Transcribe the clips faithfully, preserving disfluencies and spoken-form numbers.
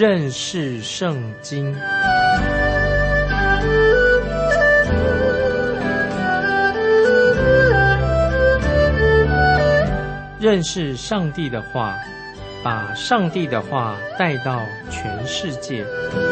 认识圣经。认识上帝的话，把上帝的话带到全世界。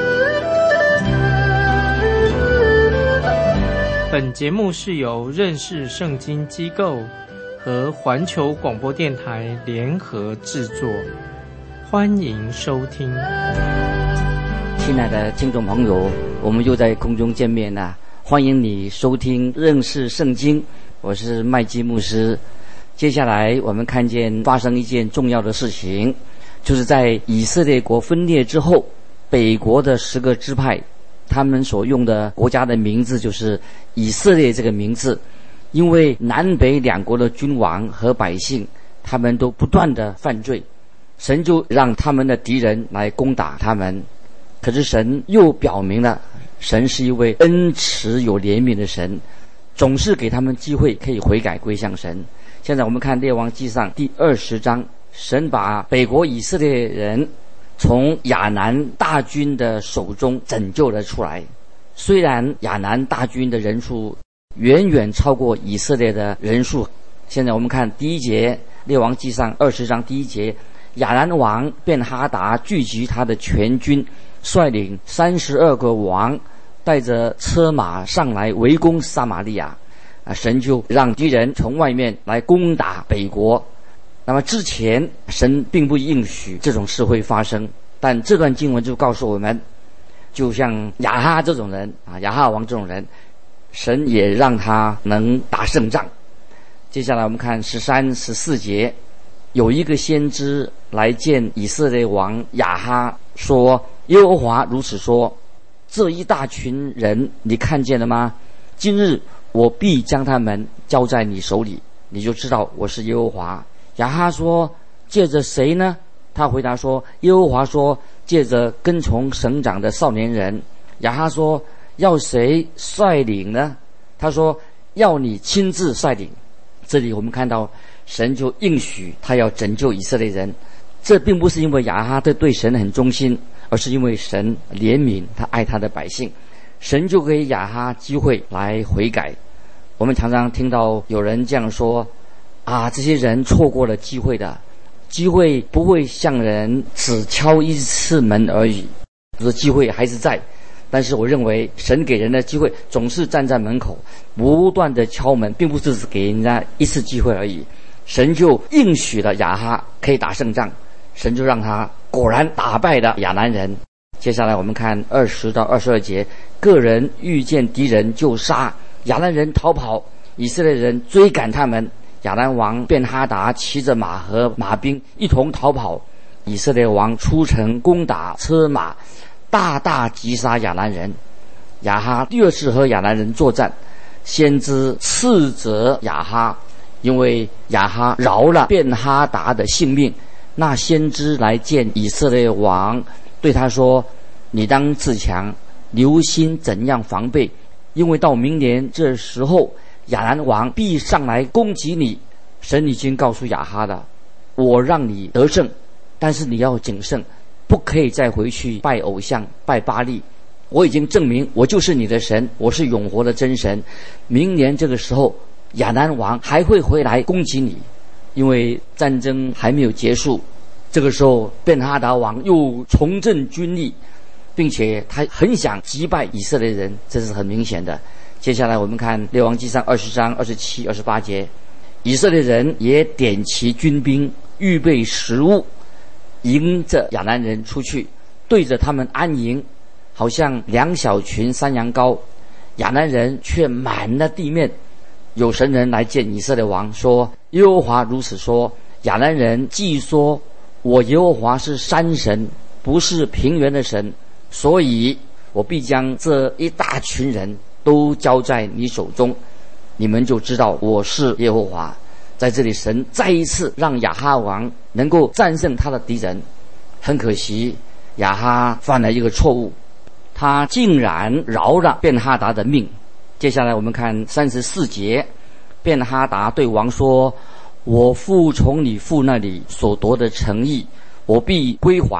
本节目是由认识圣经机构和环球广播电台联合制作，欢迎收听。 亲爱的听众朋友，我们又在空中见面了，欢迎你收听认识圣经，我是麦基牧师。接下来我们看见发生一件重要的事情，就是在以色列国分裂之后，北国的十个支派，他们所用的国家的名字就是以色列这个名字。因为南北两国的君王和百姓，他们都不断的犯罪，神就让他们的敌人来攻打他们。可是神又表明了，神是一位恩慈有怜悯的神，总是给他们机会可以悔改归向神。现在我们看列王纪上第二十章，神把北国以色列人从亚南大军的手中拯救了出来。虽然亚南大军的人数远远超过以色列的人数，现在我们看第一节，列王纪上二十章第一节，亚兰王便哈达聚集他的全军，率领三十二个王，带着车马上来围攻撒玛利亚。啊，神就让敌人从外面来攻打北国。那么之前神并不应许这种事会发生，但这段经文就告诉我们，就像亚哈这种人啊，亚哈王这种人，神也让他能打胜仗。接下来我们看十三、十四节，有一个先知来见以色列王亚哈，说：耶和华如此说，这一大群人你看见了吗？今日我必将他们交在你手里，你就知道我是耶和华。亚哈说：借着谁呢？他回答说：耶和华说，借着跟从省长的少年人。亚哈说：要谁率领呢？他说：要你亲自率领。这里我们看到神就应许他要拯救以色列人。这并不是因为亚哈对神很忠心，而是因为神怜悯他，爱他的百姓。神就给亚哈机会来悔改。我们常常听到有人这样说啊，这些人错过了机会的，机会不会向人只敲一次门而已，就是机会还是在。但是我认为神给人的机会总是站在门口不断的敲门，并不是只给人家一次机会而已。神就应许了亚哈可以打胜仗，神就让他果然打败了亚南人。接下来我们看二十到二十二节，个人遇见敌人就杀，亚兰人逃跑，以色列人追赶他们。亚兰王便哈达骑着马和马兵一同逃跑，以色列王出城攻打车马，大大击杀亚兰人。亚哈第二次和亚兰人作战，先知斥责亚哈，因为亚哈饶了便哈达的性命。那先知来见以色列王，对他说：你当自强，留心怎样防备，因为到明年这时候，亚兰王必上来攻击你。神已经告诉亚哈了，我让你得胜，但是你要谨慎，不可以再回去拜偶像，拜巴力。我已经证明我就是你的神，我是永活的真神。明年这个时候，亚兰王还会回来攻击你，因为战争还没有结束。这个时候便哈达王又重振军力，并且他很想击败以色列人，这是很明显的。接下来我们看列王纪上二十章二十七、二十八节，以色列人也点齐军兵，预备食物，迎着亚兰人出去，对着他们安营，好像两小群山羊羔。亚兰人却满了地面。有神人来见以色列王，说：耶和华如此说，亚兰人既说我耶和华是山神，不是平原的神，所以我必将这一大群人都交在你手中，你们就知道我是耶和华。在这里神再一次让亚哈王能够战胜他的敌人。很可惜亚哈犯了一个错误，他竟然饶了便哈达的命。接下来我们看三十四节，便哈达对王说：我父从你父那里所夺的诚意，我必归还。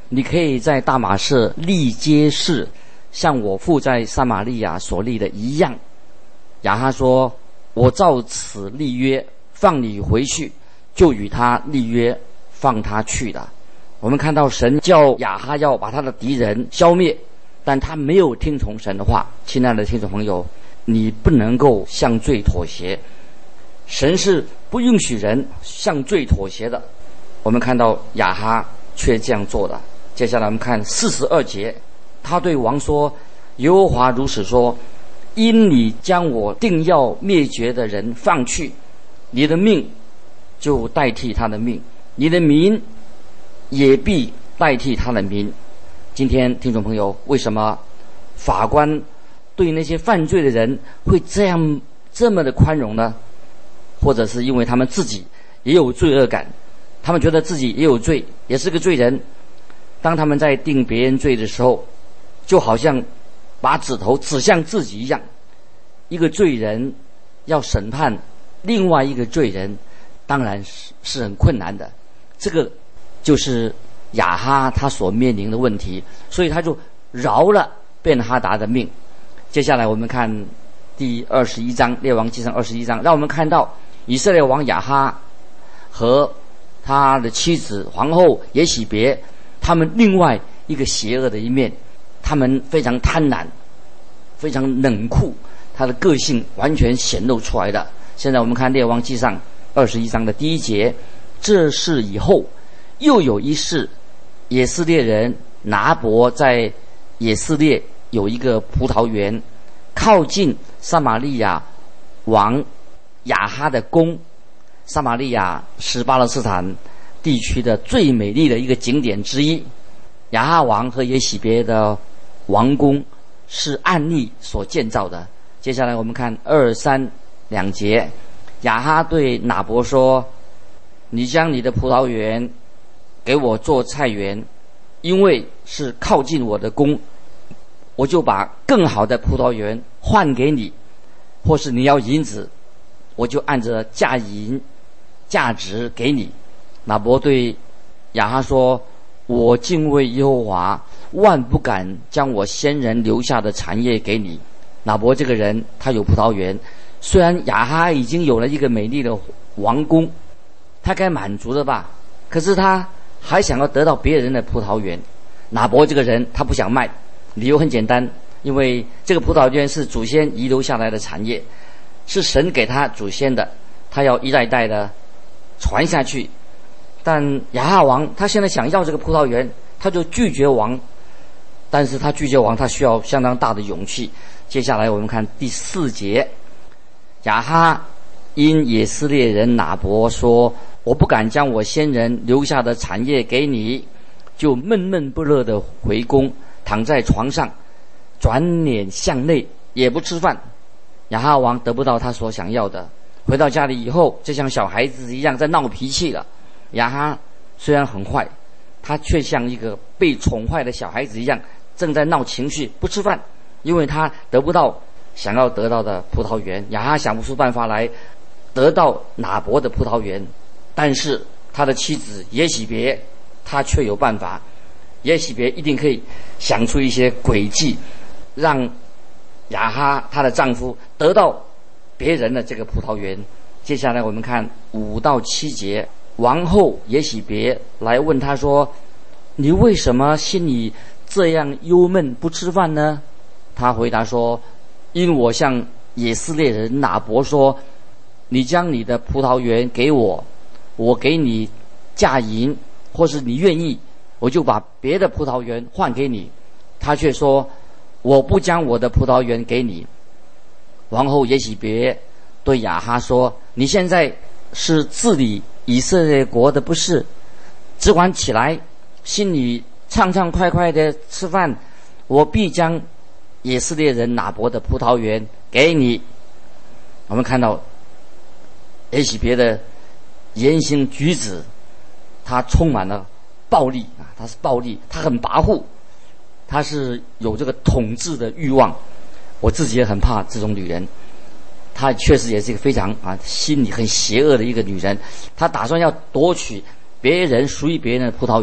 你可以在大马士立街市，像我父在撒玛利亚所立的一样。亚哈说，我照此立约，放你回去，就与他立约，放他去了。我们看到神叫亚哈要把他的敌人消灭，但他没有听从神的话。亲爱的听众朋友，你不能够向罪妥协，神是不允许人向罪妥协的。我们看到亚哈却这样做了。接下来我们看四十二节，他对王说，耶和华如此说，因你将我定要灭绝的人放去，你的命就代替他的命，你的民也必代替他的民。今天听众朋友，为什么法官对那些犯罪的人会这样这么的宽容呢？或者是因为他们自己也有罪恶感，他们觉得自己也有罪，也是个罪人。当他们在定别人罪的时候，就好像把指头指向自己一样。一个罪人要审判另外一个罪人，当然是是很困难的。这个就是亚哈他所面临的问题，所以他就饶了便哈达的命。接下来我们看第二十一章，列王纪上二十一章，让我们看到以色列王亚哈和他的妻子皇后耶洗别，他们另外一个邪恶的一面。他们非常贪婪，非常冷酷，他的个性完全显露出来的。现在我们看列王纪上二十一章的第一节，这事以后又有一事，以色列人拿伯在以色列有一个葡萄园，靠近撒玛利亚王亚哈的宫。撒玛利亚是巴勒斯坦地区的最美丽的一个景点之一。亚哈王和耶洗别的王宫是按例所建造的。接下来我们看二三两节，亚哈对拿伯说，你将你的葡萄园给我做菜园，因为是靠近我的宫，我就把更好的葡萄园换给你，或是你要银子，我就按着价银价值给你。拿伯对亚哈说，我敬畏耶和华，万不敢将我先人留下的产业给你。拿伯这个人他有葡萄园，虽然亚哈已经有了一个美丽的王宫，他该满足的吧，可是他还想要得到别人的葡萄园。拿伯这个人他不想卖，理由很简单，因为这个葡萄园是祖先遗留下来的产业，是神给他祖先的，他要一代一代的传下去。但亚哈王他现在想要这个葡萄园，他就拒绝王，但是他拒绝王他需要相当大的勇气。接下来我们看第四节，亚哈因以色列人拿伯说，我不敢将我先人留下的产业给你，就闷闷不乐的回宫，躺在床上，转脸向内，也不吃饭。亚哈王得不到他所想要的，回到家里以后就像小孩子一样在闹脾气了。亚哈虽然很坏，他却像一个被宠坏的小孩子一样，正在闹情绪，不吃饭，因为他得不到想要得到的葡萄园。亚哈想不出办法来得到拿伯的葡萄园，但是他的妻子耶洗别他却有办法。耶洗别一定可以想出一些诡计，让亚哈她的丈夫得到别人的这个葡萄园。接下来我们看五到七节，王后耶洗别来问他说，你为什么心里这样忧闷不吃饭呢？他回答说，因我向以色列人拿伯说，你将你的葡萄园给我，我给你价银，或是你愿意，我就把别的葡萄园换给你。他却说，我不将我的葡萄园给你。王后耶洗别对亚哈说，你现在是治理以色列国的不是，只管起来，心里畅畅快快的吃饭，我必将以色列人拿伯的葡萄园给你。我们看到耶洗别的言行举止，他充满了暴力啊，他是暴力，他很跋扈，他是有这个统治的欲望。我自己也很怕这种女人，她确实也是一个非常啊心里很邪恶的一个女人。她打算要夺取别人属于别人的葡萄园，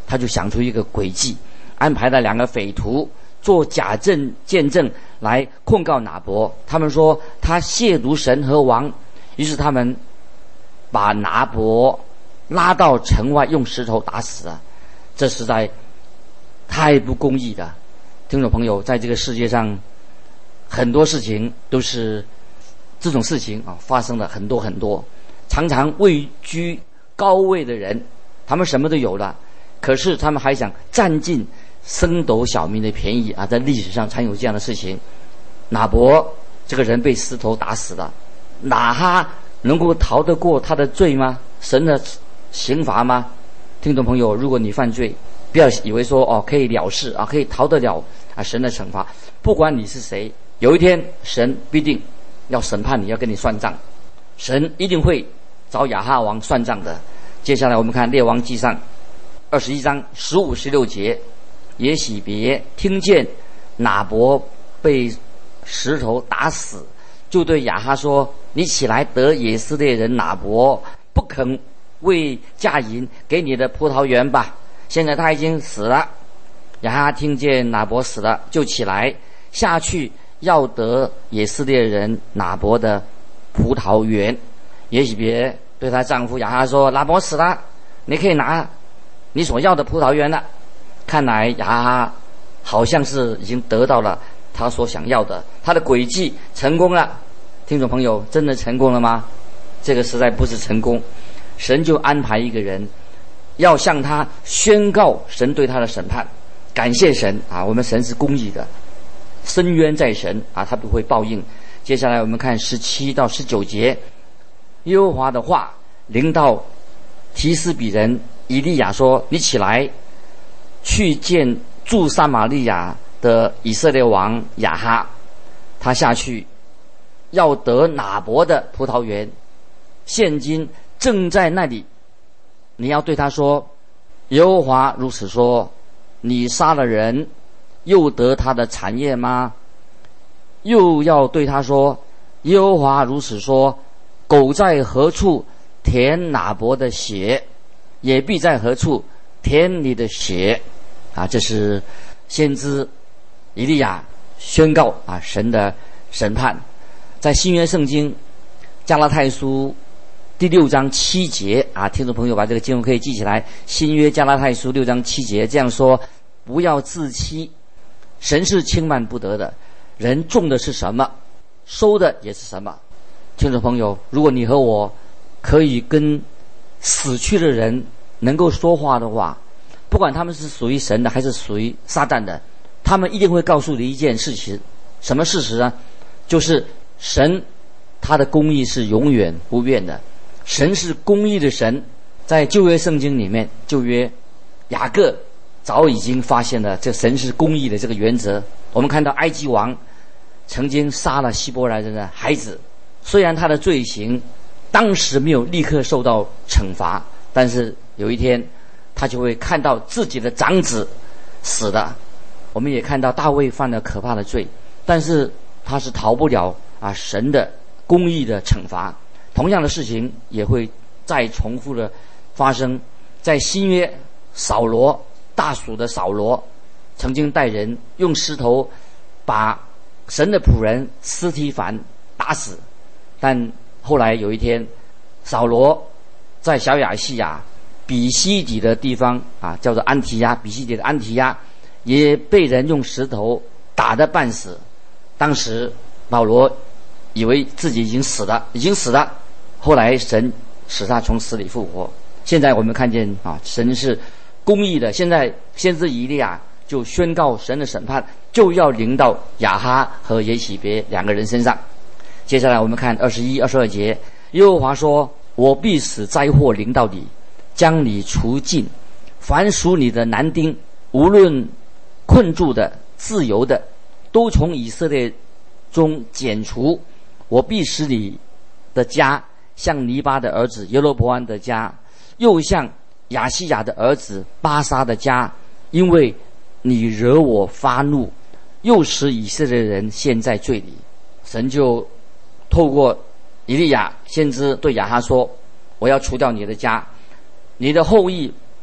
他就想出一个诡计，安排了两个匪徒做假证见证来控告拿伯。他们说他亵渎神和王，于是他们把拿伯拉到城外，用石头打死了。这实在太不公义了。听众朋友，在这个世界上，很多事情都是这种事情啊，发生了很多很多。常常位居高位的人，他们什么都有了，可是他们还想占尽升斗小民的便宜啊！在历史上常有这样的事情。拿伯这个人被石头打死了，拿哈能够逃得过他的罪吗？神的刑罚吗？听众朋友，如果你犯罪，不要以为说哦可以了事啊，可以逃得了啊神的惩罚。不管你是谁，有一天神必定要审判你，要跟你算账。神一定会找亚哈王算账的。接下来我们看列王纪上二十一章十五十六节，耶洗别听见拿伯被石头打死，就对亚哈说：你起来得以色列人拿伯不肯为嫁银给你的葡萄园吧。现在他已经死了。亚哈听见拿伯死了，就起来下去要得以色列人拿伯的葡萄园。耶洗别对她丈夫亚哈说：拿伯死了，你可以拿你所要的葡萄园了。看来亚哈好像是已经得到了他所想要的，他的诡计成功了。听众朋友，真的成功了吗？这个实在不是成功。神就安排一个人要向他宣告神对他的审判。感谢神啊，我们神是公义的，伸冤在神啊，他不会报应。接下来我们看十七到十九节，耶和华的话临到提斯比人以利亚说：你起来去见驻撒玛利亚的以色列王亚哈，他下去要得拿伯的葡萄园，现今正在那里。你要对他说：耶和华如此说，你杀了人，又得他的产业吗？又要对他说：耶和华如此说，狗在何处舔拿伯的血，也必在何处舔你的血。啊，这是先知以利亚宣告啊神的审判。在新约圣经加拉太书第六章七节啊，听众朋友把这个经文可以记起来。新约加拉太书六章七节这样说：不要自欺，神是轻慢不得的，人种的是什么，收的也是什么。听众朋友，如果你和我可以跟死去的人能够说话的话，不管他们是属于神的还是属于撒旦的，他们一定会告诉你一件事情。什么事实呢？就是神他的公义是永远不变的。神是公义的神。在旧约圣经里面，旧约雅各早已经发现了这神是公义的这个原则。我们看到埃及王曾经杀了希伯来人的孩子，虽然他的罪行当时没有立刻受到惩罚，但是有一天他就会看到自己的长子死了。我们也看到大卫犯了可怕的罪，但是他是逃不了啊神的公义的惩罚。同样的事情也会再重复的发生。在新约，扫罗大属的扫罗曾经带人用石头把神的仆人司提反打死，但后来有一天，扫罗在小亚细亚比西底的地方啊，叫做安提亚，比西底的安提亚也被人用石头打得半死。当时保罗以为自己已经死了，已经死了。后来神使他从死里复活。现在我们看见啊，神是公义的。现在先知以利亚就宣告神的审判就要临到亚哈和耶洗别两个人身上。接下来我们看二十一、二十二节，耶和华说：我必使灾祸临到你，将你除尽，凡属你的男丁，无论困住的、自由的，都从以色列中剪除。我必使你的家像尼巴的儿子耶罗伯安的家，又像亚西亚的儿子巴沙的家，因为你惹我发怒，又使以色列人陷在罪里。神就透过以利亚先知对亚哈说：我要除掉你的家，你的后裔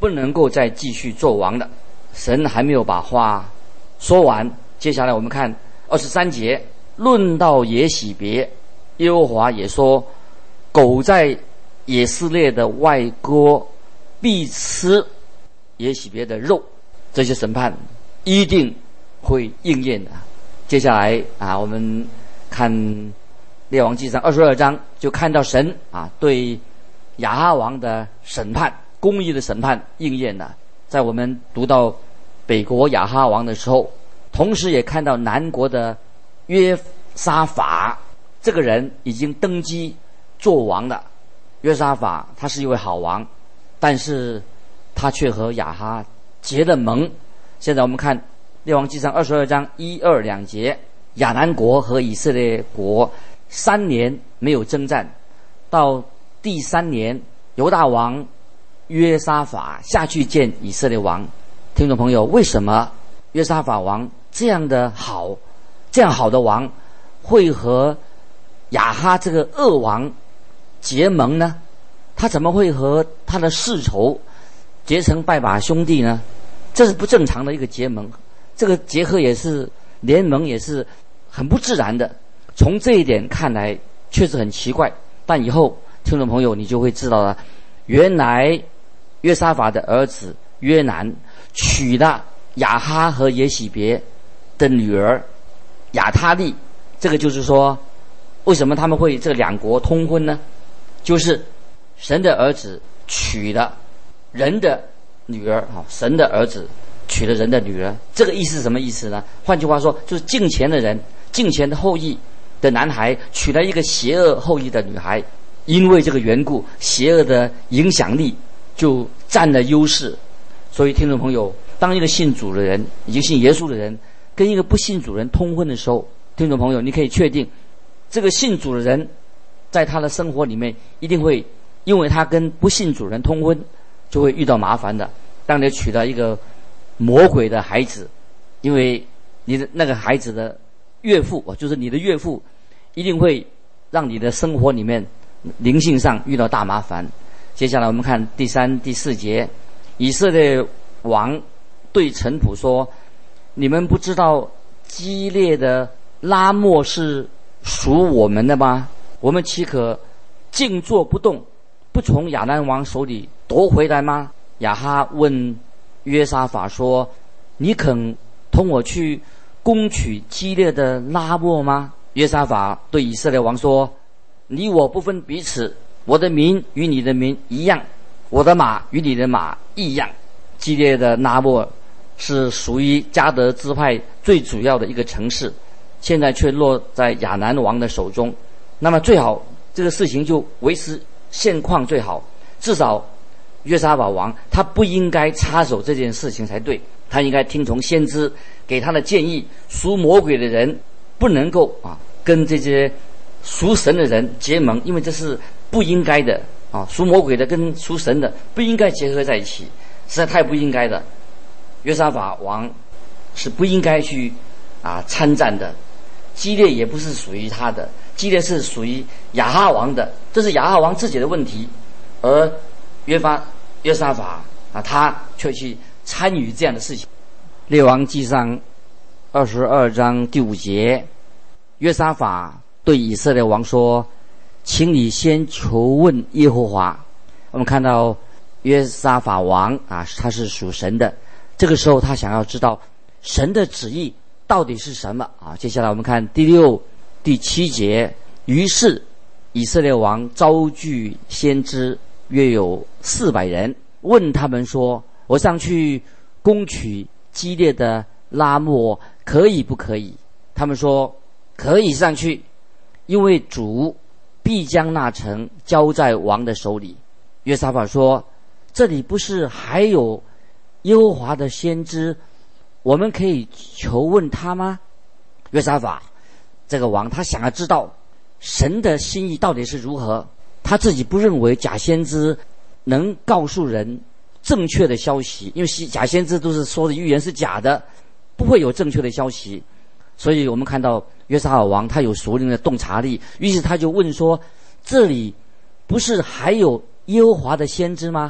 不能够再继续做王的。神还没有把话说完，接下来我们看二十三节，论到耶洗别，耶和华也说，狗在以色列的外郭必吃耶洗别的肉，这些审判一定会应验的。接下来啊，我们看列王纪上二十二章，就看到神啊对亚哈王的审判，公义的审判应验了。在我们读到北国亚哈王的时候，同时也看到南国的约沙法，这个人已经登基做王了。约沙法他是一位好王，但是他却和亚哈结了盟。现在我们看列王纪上二十二章一二两节，亚南国和以色列国三年没有征战，到第三年，犹大王约沙法下去见以色列王。听众朋友，为什么约沙法王这样的好，这样好的王，会和亚哈这个恶王结盟呢？他怎么会和他的世仇结成拜把兄弟呢？这是不正常的一个结盟，这个结合也是联盟，也是很不自然的。从这一点看来，确实很奇怪。但以后听众朋友你就会知道了，原来约沙法的儿子约南娶了亚哈和耶洗别的女儿亚他利。这个就是说，为什么他们会这两国通婚呢？就是神的儿子娶了人的女儿，神的儿子娶了人的女儿。这个意思是什么意思呢？换句话说，就是敬虔的人，敬虔的后裔的男孩娶了一个邪恶后裔的女孩，因为这个缘故，邪恶的影响力就占了优势。所以听众朋友，当一个信主的人，已经信耶稣的人跟一个不信主人通婚的时候，听众朋友，你可以确定这个信主的人在他的生活里面一定会，因为他跟不信主人通婚，就会遇到麻烦的。当你娶到一个魔鬼的孩子，因为你的那个孩子的岳父，就是你的岳父，一定会让你的生活里面灵性上遇到大麻烦。接下来我们看第三、第四节，以色列王对臣仆说：“你们不知道基列的拉末是属我们的吗？我们岂可静坐不动，不从亚兰王手里夺回来吗？”亚哈问约沙法说：“你肯同我去攻取基列的拉末吗？”约沙法对以色列王说：“你我不分彼此，我的民与你的民一样，我的马与你的马一样。”基列的拉末是属于迦得支派最主要的一个城市，现在却落在亚南王的手中。那么最好这个事情就维持现况最好，至少约沙法王他不应该插手这件事情才对，他应该听从先知给他的建议。属魔鬼的人不能够啊跟这些属神的人结盟，因为这是不应该的啊。属魔鬼的跟属神的不应该结合在一起，实在太不应该的。约沙法王是不应该去啊参战的，基列也不是属于他的，基列是属于亚哈王的，这是亚哈王自己的问题。而约法约沙法啊，他却去参与这样的事情。列王纪上二十二章第五节，约沙法对以色列王说：“请你先求问耶和华。”我们看到约沙法王啊，他是属神的，这个时候他想要知道神的旨意到底是什么啊？接下来我们看第六、第七节。于是以色列王招聚先知约有四百人，问他们说：“我上去攻取基列的拉末可以不可以？”他们说：“可以上去，因为主必将那城交在王的手里。”约沙法说：“这里不是还有耶和华的先知，我们可以求问他吗？”约沙法这个王他想要知道神的心意到底是如何，他自己不认为假先知能告诉人正确的消息，因为假先知都是说的预言是假的，不会有正确的消息。所以我们看到约沙法王他有属灵的洞察力，于是他就问说：“这里不是还有耶和华的先知吗？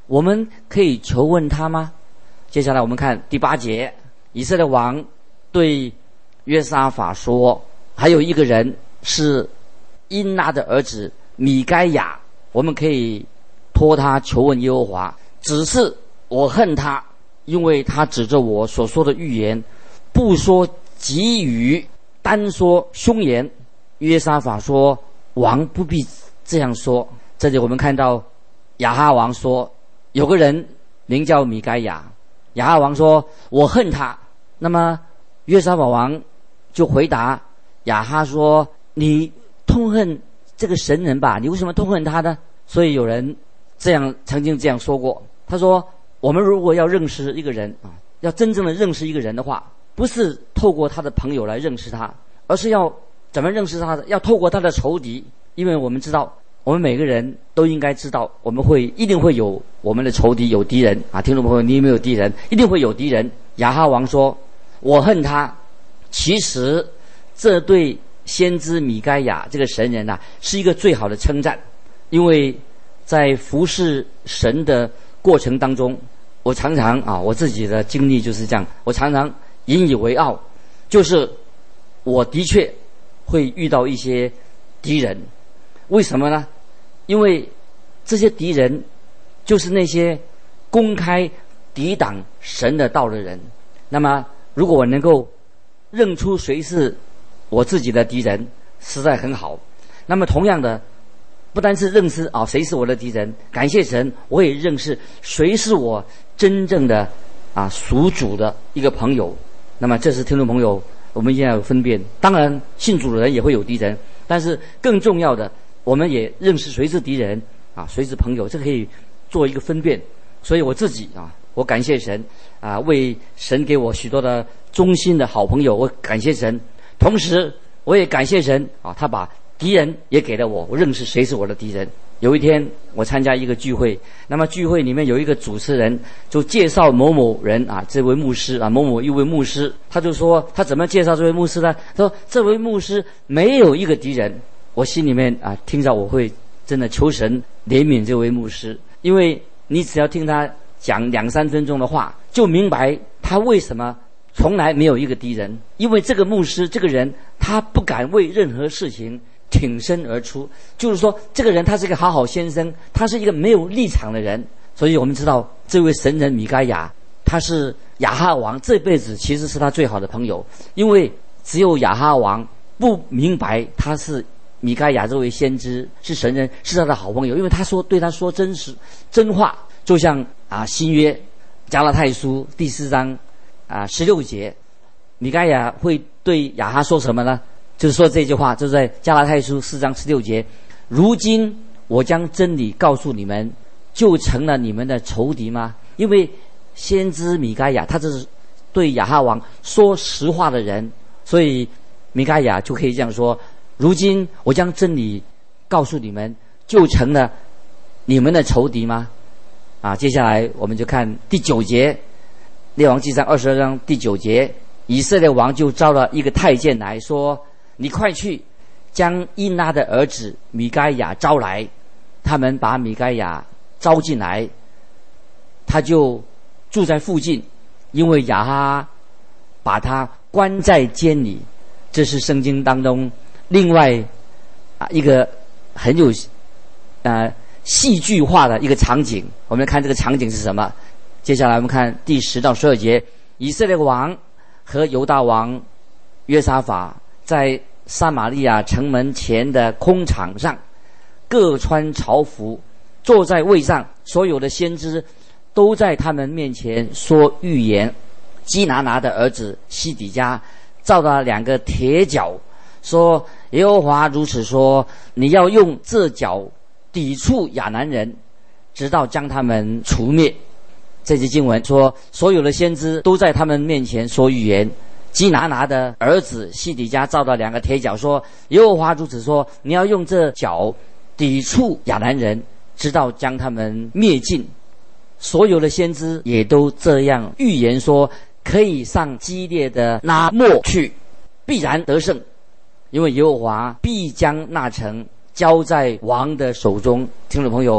我们可以求问他吗？接下来我们看第八节，以色列王对约沙法说，还有一个人是因拉的儿子米该亚，我们可以托他求问耶和华，只是我恨他，因为他指着我所说的预言不说吉语，单说凶言。约沙法说，王不必这样说。这里我们看到亚哈王说，有个人名叫米该亚，亚哈王说我恨他。那么约沙法王就回答亚哈说，你痛恨这个神人吧，你为什么痛恨他呢？所以有人这样曾经这样说过，他说我们如果要认识一个人啊，要真正的认识一个人的话，不是透过他的朋友来认识他，而是要怎么认识他的？要透过他的仇敌。因为我们知道，我们每个人都应该知道，我们会一定会有我们的仇敌，有敌人啊！听众朋友，你有没有敌人？一定会有敌人。亚哈王说：“我恨他。”其实，这对先知米该亚这个神人啊，是一个最好的称赞，因为在服侍神的过程当中，我常常啊，我自己的经历就是这样，我常常引以为傲，就是我的确会遇到一些敌人。为什么呢？因为这些敌人就是那些公开抵挡神的道的人。那么如果我能够认出谁是我自己的敌人，实在很好。那么同样的，不单是认识啊谁是我的敌人，感谢神，我也认识谁是我真正的啊属主的一个朋友。那么这是听众朋友，我们一定要有分辨。当然信主的人也会有敌人，但是更重要的，我们也认识谁是敌人啊，谁是朋友，这可以做一个分辨。所以我自己啊，我感谢神啊，为神给我许多的忠心的好朋友，我感谢神。同时我也感谢神啊，他把敌人也给了我，我认识谁是我的敌人。有一天我参加一个聚会，那么聚会里面有一个主持人就介绍某某人啊，这位牧师啊，某某一位牧师，他就说他怎么介绍这位牧师呢？他说这位牧师没有一个敌人。我心里面啊，听着我会真的求神怜悯这位牧师，因为你只要听他讲两三分钟的话，就明白他为什么从来没有一个敌人。因为这个牧师这个人，他不敢为任何事情挺身而出，就是说这个人他是一个好好先生，他是一个没有立场的人。所以我们知道这位神人米该亚，他是亚哈王这辈子其实是他最好的朋友，因为只有亚哈王不明白他是米该亚这位先知是神人，是他的好朋友，因为他说对他说真实真话，就像啊新约加拉太书第四章啊十六节，米该亚会对亚哈说什么呢？就是说这句话，就是在加拉太书四章十六节，如今我将真理告诉你们，就成了你们的仇敌吗？因为先知米该亚他这是对亚哈王说实话的人，所以米该亚就可以这样说，如今我将真理告诉你们，就成了你们的仇敌吗？啊，接下来我们就看第九节，列王纪上二十二章第九节，以色列王就招了一个太监来说，你快去将因拉的儿子米该亚招来。他们把米该亚招进来，他就住在附近，因为亚哈把他关在监里。这是圣经当中另外啊一个很有呃戏剧化的一个场景。我们来看这个场景是什么。接下来我们看第十到十二节，以色列王和犹大王约沙法在撒玛利亚城门前的空场上各穿朝服，坐在位上，所有的先知都在他们面前说预言。基拿拿的儿子西底家造了两个铁角，说耶和华如此说，你要用这角抵触亚南人，直到将他们除灭。这节经文说，所有的先知都在他们面前说预言。基拿拿的儿子西底家造了两个铁角，说耶和华如此说，你要用这角抵触亚南人，直到将他们灭尽。所有的先知也都这样预言说，可以上基列的拉末去，必然得胜，因为耶和华必将那城交在王的手中。听众朋友，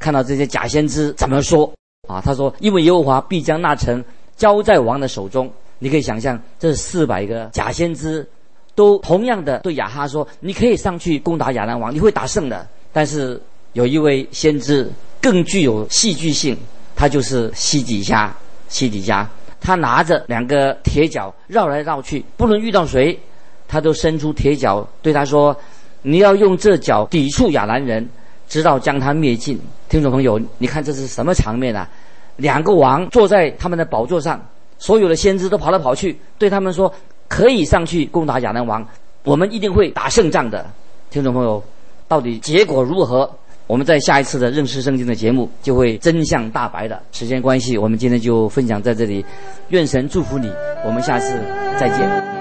看到这些假先知怎么说啊？他说：“因为耶和华必将那城交在王的手中。”你可以想象，这四百个假先知都同样的对亚哈说：“你可以上去攻打亚兰王，你会打胜的。”但是有一位先知更具有戏剧性，他就是西底家。西底家他拿着两个铁脚绕来绕去，不论遇到谁，他都伸出铁脚对他说：“你要用这脚抵触亚兰人，直到将他灭尽。”听众朋友，你看这是什么场面啊？两个王坐在他们的宝座上，所有的先知都跑来跑去，对他们说：“可以上去攻打亚兰王，我们一定会打胜仗的。”听众朋友，到底结果如何？我们在下一次的认识圣经的节目就会真相大白的。时间关系，我们今天就分享在这里，愿神祝福你，我们下次再见。